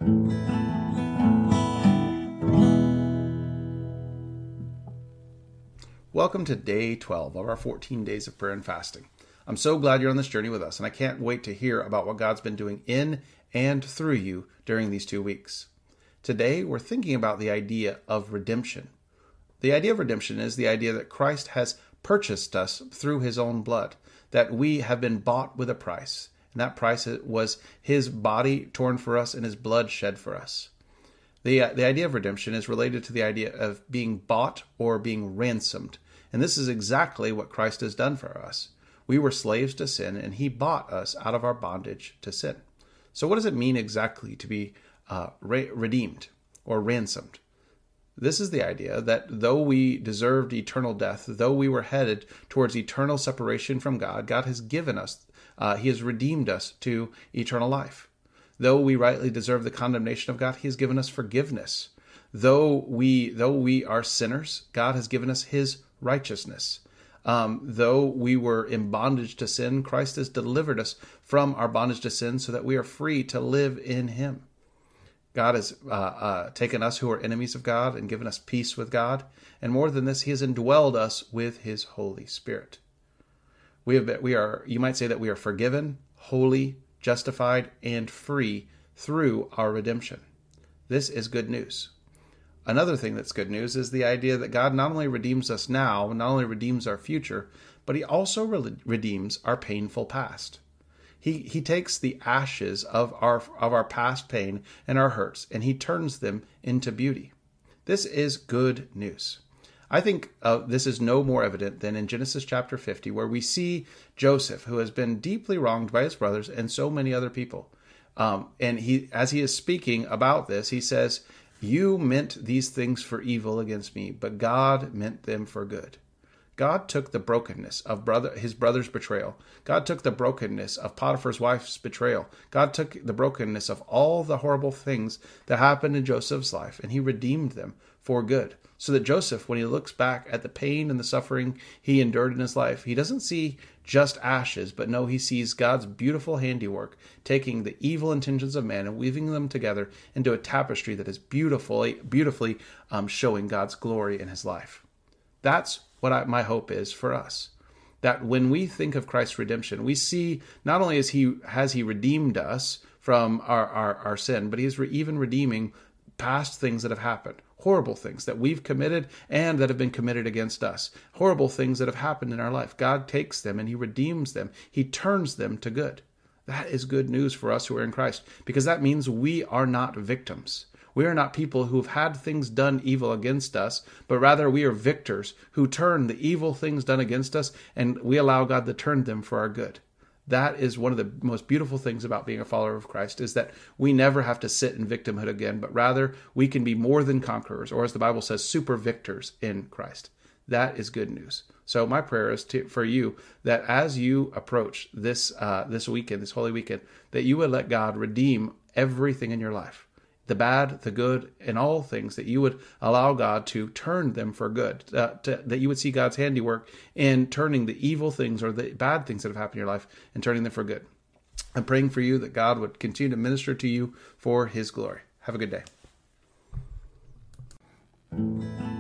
Welcome to day 12 of our 14 days of prayer and fasting. I'm so glad you're on this journey with us, and I can't wait to hear about what God's been doing in and through you during these 2 weeks. Today, we're thinking about the idea of redemption. The idea of redemption is the idea that Christ has purchased us through his own blood, that we have been bought with a price, and that price was his body torn for us and his blood shed for us. The idea of redemption is related to the idea of being bought or being ransomed. And this is exactly what Christ has done for us. We were slaves to sin, and he bought us out of our bondage to sin. So what does it mean exactly to be redeemed or ransomed? This is the idea that though we deserved eternal death, though we were headed towards eternal separation from God, God has given us, he has redeemed us to eternal life. Though we rightly deserve the condemnation of God, he has given us forgiveness. Though we are sinners, God has given us his righteousness. Though we were in bondage to sin, Christ has delivered us from our bondage to sin so that we are free to live in him. God has taken us who are enemies of God and given us peace with God. And more than this, he has indwelled us with his Holy Spirit. You might say that we are forgiven, holy, justified, and free through our redemption. This is good news. Another thing that's good news is the idea that God not only redeems us now, not only redeems our future, but he also redeems our painful past. He takes the ashes of our past pain and our hurts, and he turns them into beauty. This is good news. I think this is no more evident than in Genesis chapter 50, where we see Joseph, who has been deeply wronged by his brothers and so many other people. And as he is speaking about this, he says, "You meant these things for evil against me, but God meant them for good." God took the brokenness of his brother's betrayal. God took the brokenness of Potiphar's wife's betrayal. God took the brokenness of all the horrible things that happened in Joseph's life, and he redeemed them for good. So that Joseph, when he looks back at the pain and the suffering he endured in his life, he doesn't see just ashes, but no, he sees God's beautiful handiwork, taking the evil intentions of man and weaving them together into a tapestry that is beautifully showing God's glory in his life. That's what my hope is for us. That when we think of Christ's redemption, we see not only has he redeemed us from our sin, but he is even redeeming past things that have happened. Horrible things that we've committed and that have been committed against us. Horrible things that have happened in our life. God takes them and he redeems them. He turns them to good. That is good news for us who are in Christ, because that means we are not victims. We are not people who have had things done evil against us, but rather we are victors who turn the evil things done against us, and we allow God to turn them for our good. That is one of the most beautiful things about being a follower of Christ, is that we never have to sit in victimhood again, but rather we can be more than conquerors, or as the Bible says, super victors in Christ. That is good news. So my prayer is for you that as you approach this weekend, this Holy Weekend, that you would let God redeem everything in your life. The bad, the good, and all things, that you would allow God to turn them for good, that you would see God's handiwork in turning the evil things or the bad things that have happened in your life and turning them for good. I'm praying for you that God would continue to minister to you for his glory. Have a good day.